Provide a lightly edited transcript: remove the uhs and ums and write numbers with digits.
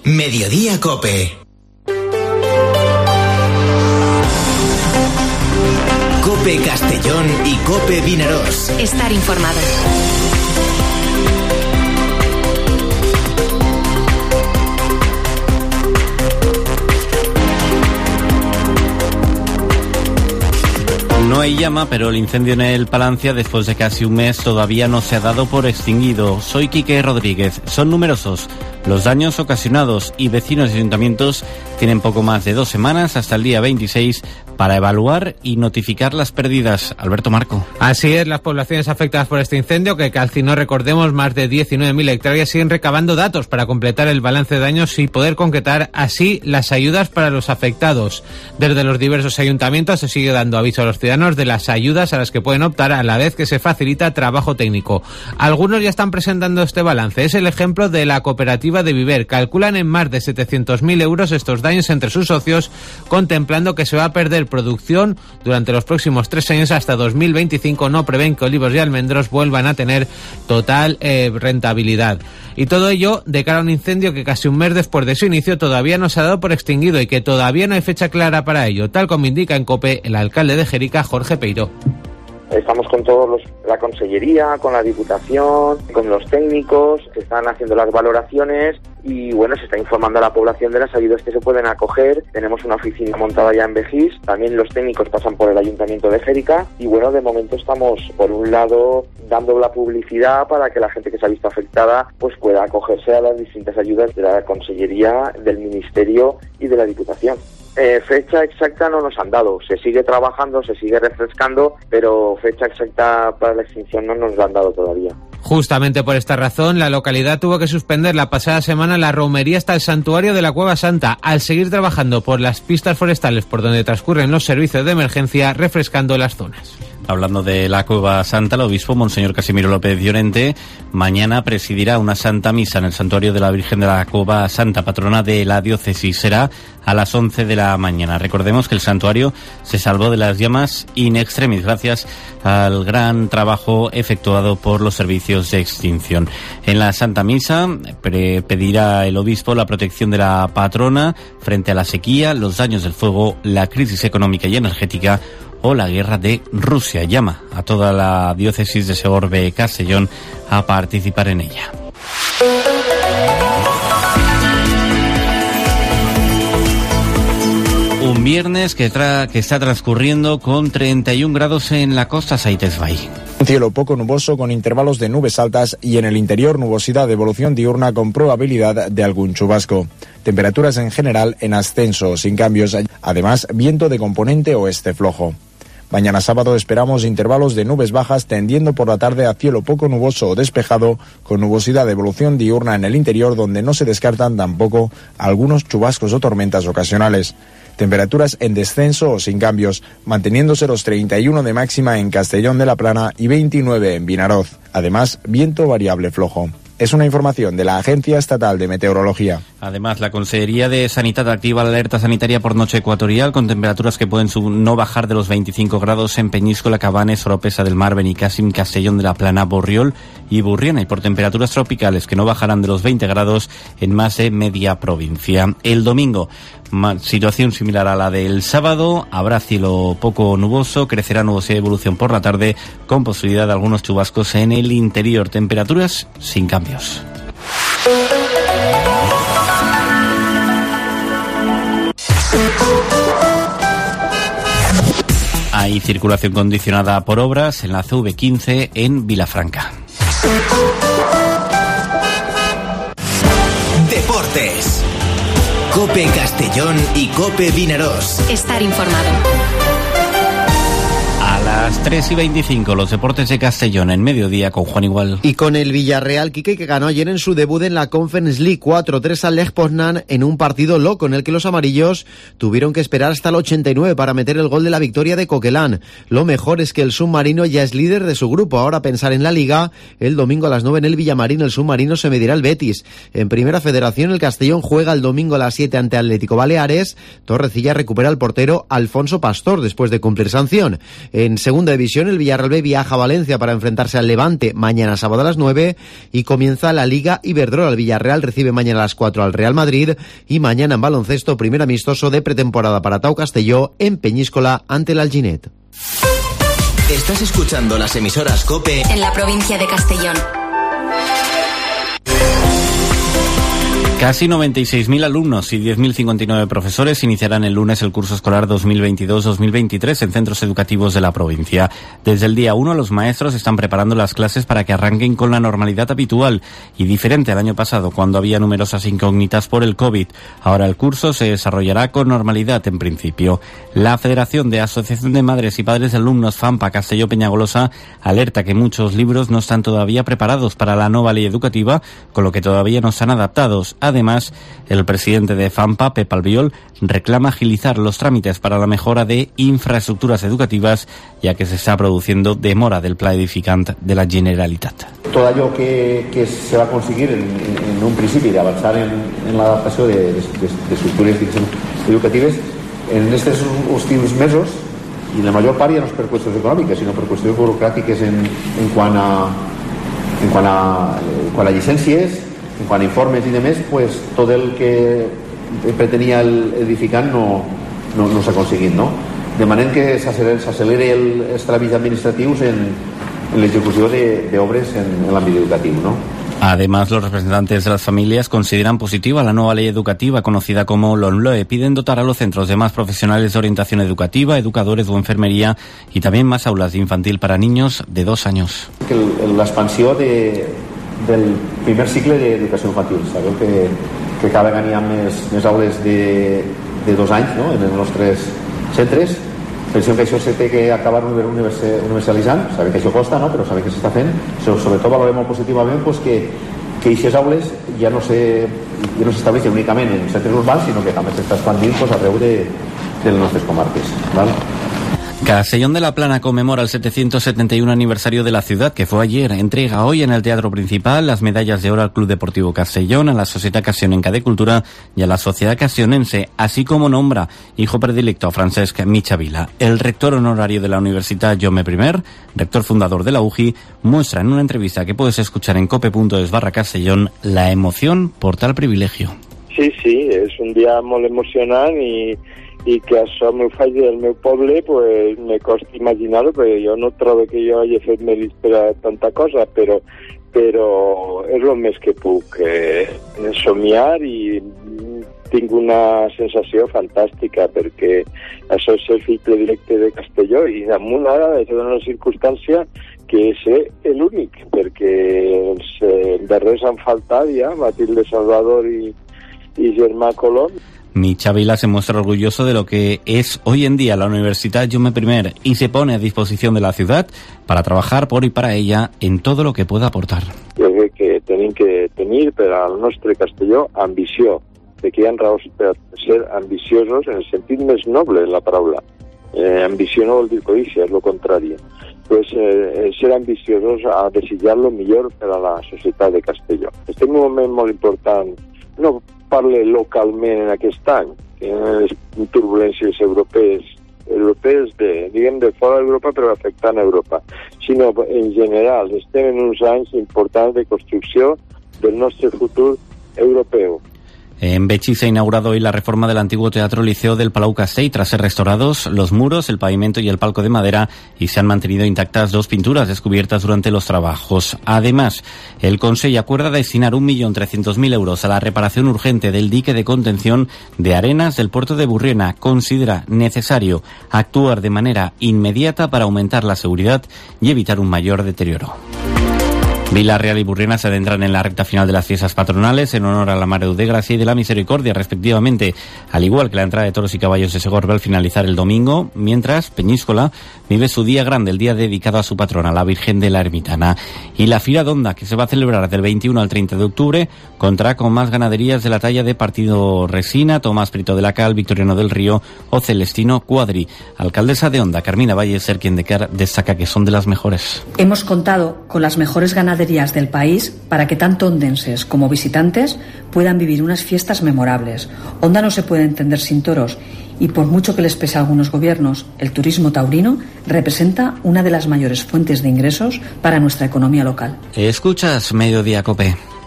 Mediodía COPE. COPE Castellón y COPE Vinaroz. Estar informado. No hay llama, pero el incendio en el Palancia, después de casi un mes, todavía no se ha dado por extinguido. Soy Quique Rodríguez. Son numerosos los daños ocasionados y vecinos y ayuntamientos tienen poco más de 2 semanas, hasta el día 26, para evaluar y notificar las pérdidas. Alberto Marco. Así es, las poblaciones afectadas por este incendio, que calcinó, recordemos, más de 19.000 hectáreas, siguen recabando datos para completar el balance de daños y poder concretar así las ayudas para los afectados. Desde los diversos ayuntamientos se sigue dando aviso a los ciudadanos de las ayudas a las que pueden optar, a la vez que se facilita trabajo técnico. Algunos ya están presentando este balance. Es el ejemplo de la cooperativa de Viver. Calculan en más de 700.000 euros estos daños entre sus socios, contemplando que se va a perder producción durante los próximos 3 años hasta 2025. No prevén que olivos y almendros vuelvan a tener total rentabilidad. Y todo ello de cara a un incendio que casi un mes después de su inicio todavía no se ha dado por extinguido y que todavía no hay fecha clara para ello, tal como indica en COPE el alcalde de Jerica, Jorge Peiró. Estamos con la consellería, con la diputación, con los técnicos, se están haciendo las valoraciones y bueno, se está informando a la población de las ayudas que se pueden acoger. Tenemos una oficina montada ya en Begís, también los técnicos pasan por el ayuntamiento de Jerica y bueno, de momento estamos por un lado dando la publicidad para que la gente que se ha visto afectada pues pueda acogerse a las distintas ayudas de la consellería, del ministerio y de la diputación. Fecha exacta no nos han dado, se sigue trabajando, se sigue refrescando, pero fecha exacta para la extinción no nos la han dado todavía. Justamente por esta razón, la localidad tuvo que suspender la pasada semana la romería hasta el santuario de la Cueva Santa, al seguir trabajando por las pistas forestales por donde transcurren los servicios de emergencia, refrescando las zonas. Hablando de la Cueva Santa, el obispo Monseñor Casimiro López Llorente mañana presidirá una Santa Misa en el santuario de la Virgen de la Cueva Santa, patrona de la diócesis. Será a las 11 de la mañana. Recordemos que el santuario se salvó de las llamas in extremis gracias al gran trabajo efectuado por los servicios de extinción. En la Santa Misa pedirá el obispo la protección de la patrona frente a la sequía, los daños del fuego, la crisis económica y energética o la guerra de Rusia. Llama a toda la diócesis de Segorbe Castellón a participar en ella. Un viernes que está transcurriendo con 31 grados en la costa Saítes Bay. Un cielo poco nuboso con intervalos de nubes altas y en el interior nubosidad de evolución diurna con probabilidad de algún chubasco. Temperaturas en general en ascenso, sin cambios. Además, viento de componente oeste flojo. Mañana sábado esperamos intervalos de nubes bajas tendiendo por la tarde a cielo poco nuboso o despejado con nubosidad de evolución diurna en el interior, donde no se descartan tampoco algunos chubascos o tormentas ocasionales. Temperaturas en descenso o sin cambios, manteniéndose los 31 de máxima en Castellón de la Plana y 29 en Vinaroz. Además, viento variable flojo. Es una información de la Agencia Estatal de Meteorología. Además, la Consellería de Sanidad activa la alerta sanitaria por noche ecuatorial con temperaturas que pueden no bajar de los 25 grados en Peñíscola, Cabanes, Oropesa del Mar, Benicàssim, Castellón de la Plana, Borriol y Burriana, y por temperaturas tropicales que no bajarán de los 20 grados en más de media provincia. El domingo, situación similar a la del sábado, habrá cielo poco nuboso, crecerá nubosidad de evolución por la tarde con posibilidad de algunos chubascos en el interior, temperaturas sin cambios. Hay circulación condicionada por obras en la CV15 en Vilafranca. Deportes. COPE Castellón y COPE Vinaroz. Estar informado. A las 3:25, los deportes de Castellón en mediodía con Juan Igual. Y con el Villarreal, Quique, que ganó ayer en su debut en la Conference League 4-3 al Lech Poznan en un partido loco en el que los amarillos tuvieron que esperar hasta el 89 para meter el gol de la victoria de Coquelán. Lo mejor es que el submarino ya es líder de su grupo. Ahora pensar en la Liga. El domingo a las 9 en el Villamarín el submarino se medirá al Betis. En Primera Federación el Castellón juega el domingo a las 7 ante Atlético Baleares. Torrecilla recupera al portero Alfonso Pastor después de cumplir sanción. En En segunda división, el Villarreal B viaja a Valencia para enfrentarse al Levante mañana sábado a las 9 y comienza la Liga Iberdrola. El Villarreal recibe mañana a las 4 al Real Madrid y mañana en baloncesto, primer amistoso de pretemporada para Tau Castelló en Peñíscola ante el Alginet. Estás escuchando las emisoras COPE en la provincia de Castellón. Casi 96.000 alumnos y 10.059 profesores iniciarán el lunes el curso escolar 2022-2023 en centros educativos de la provincia. Desde el día 1 los maestros están preparando las clases para que arranquen con la normalidad habitual y diferente al año pasado, cuando había numerosas incógnitas por el COVID. Ahora el curso se desarrollará con normalidad en principio. La Federación de Asociación de Madres y Padres de Alumnos FAMPA Castelló Peñagolosa alerta que muchos libros no están todavía preparados para la nueva ley educativa, con lo que todavía no están adaptados. Además, el presidente de FAMPA, Pep Albiol, reclama agilizar los trámites para la mejora de infraestructuras educativas, ya que se está produciendo demora del Pla Edificant de la Generalitat. Tot allò que se va aconseguir en un principi d'avançar en l'adaptació d'estructures educatives en aquests últims mesos, i la major part ja no és per qüestions econòmiques, sinó per qüestions burocràtiques en quant a llicències, en quant a informes i demés, pues tot el que pretenia el edificant no s'ha aconseguit, no? De manera que s'accelera els tràmits administratius en l'execució d'obres en l'àmbit educatiu, no? Además, los representantes de las familias consideran positiva la nueva ley educativa conocida como LOMLOE. Piden dotar a los centros de más profesionales de orientación educativa, educadores o enfermería y también más aulas de infantil para niños de 2 años. L'expansió del primer cicle d'educació infantil. Sabeu que cada vegada hi ha més aules de 2 anys, no?, en els nostres centres. Pensem que això s'ha de acabar universalitzant. Sabem que això costa, no?, però sabem que s'està fent. Sobretot valorem molt positivament pues, que aquestes aules ja no s'estableixen únicament en centres urbans, sinó que també s'està expandint pues, arreu de les nostres comarques. ¿Vale? Castellón de la Plana conmemora el 771 aniversario de la ciudad, que fue ayer. Entrega hoy en el Teatro Principal las medallas de oro al Club Deportivo Castellón, a la Societat Castellonenca de Cultura y a la Sociedad Castellonense, así como nombra hijo predilecto a Francesc Michavila. El rector honorario de la Universidad Jaume I, rector fundador de la UJI, muestra en una entrevista que puedes escuchar en cope.es/Castellón la emoción por tal privilegio. Sí, és un dia molt emocionant i que això m'ho faci del meu poble, pues me costa imaginar-ho, perquè jo no trobo que jo hagi fet mèrits per a tanta cosa, però és el més que puc somiar i tinc una sensació fantàstica, perquè això és el fill predilecte de Castelló i damunt ara és una circumstància que és l'únic, perquè els darrers han faltat ja, Matilde Salvador i Germà Colom. Michavila se muestra orgulloso de lo que es hoy en día la Universidad Jaume I y se pone a disposición de la ciudad para trabajar por y para ella en todo lo que pueda aportar. Jo crec que tenim que tenir per al nostre Castelló ambició, de que hi ha raons per ser ambiciosos en el sentit més noble de la paraula. Ambició no vol dir codícia, és el contrari. Pues ser ambiciosos a desitjar lo millor per a la societat de Castelló. Estem en un moment molt important, no parle localment en aquest any, en les turbulències europees de fora d'Europa però afectant Europa, sinó en general estem en uns anys importants de construcció del nostre futur europeu. En Betxí se ha inaugurado hoy la reforma del antiguo Teatro Liceo del Palau Castell tras ser restaurados los muros, el pavimento y el palco de madera y se han mantenido intactas 2 pinturas descubiertas durante los trabajos. Además, el Consell acuerda destinar 1.300.000 euros a la reparación urgente del dique de contención de arenas del puerto de Burriana. Considera necesario actuar de manera inmediata para aumentar la seguridad y evitar un mayor deterioro. Vila-real y Burriana se adentran en la recta final de las fiestas patronales en honor a la Mare de Gracia y de la Misericordia, respectivamente, al igual que la entrada de toros y caballos de Segorbe al finalizar el domingo, mientras Peñíscola vive su día grande, el día dedicado a su patrona, la Virgen de la Ermitana. Y la Fira d'Onda, que se va a celebrar del 21 al 30 de octubre, contará con más ganaderías de la talla de Partido Resina, Tomás Prieto de la Cal, Victoriano del Río o Celestino Cuadri. Alcaldesa de Onda, Carmina Valleser, quien destaca que son de las mejores. Hemos contado con las mejores ganaderías del país para que tanto ondenses como visitantes puedan vivir unas fiestas memorables. Onda no se puede entender sin toros Y por mucho que les pese a algunos gobiernos, el turismo taurino representa una de las mayores fuentes de ingresos para nuestra economía local. Escuchas Mediodía COPE.